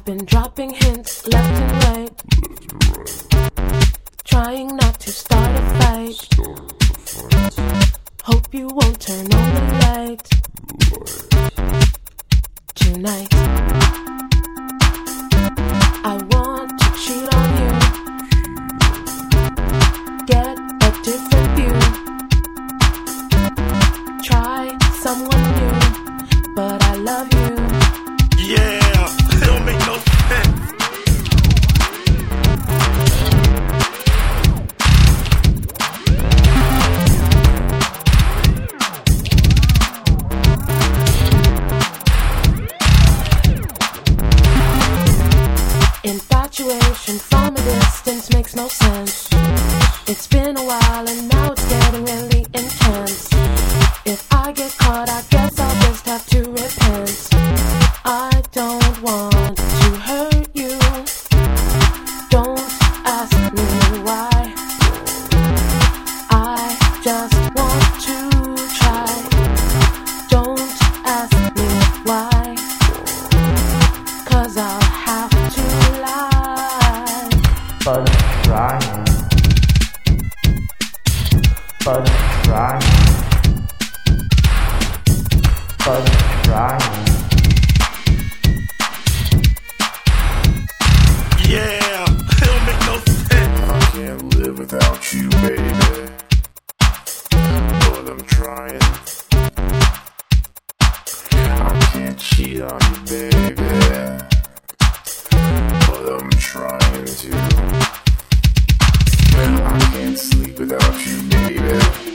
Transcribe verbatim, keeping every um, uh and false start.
I've been dropping hints left and right, trying not to start a fight. Hope you won't turn on the light tonight. I want to cheat on you, get a different view, try someone new, but I love you. Yeah, it don't make no sense. Infatuation from a distance makes no sense. It's been a while and now it's getting really intense. If I get caught, I guess I'll just have to repent. I don't want to hurt you. Don't ask me why. I just want to try. Don't ask me why, 'cause I'll have to lie. But trying, but trying, but trying. Yeah, it don't make no sense. I can't live without you, baby, but I'm trying. I can't cheat on you, baby, but I'm trying to. I can't sleep without you, baby.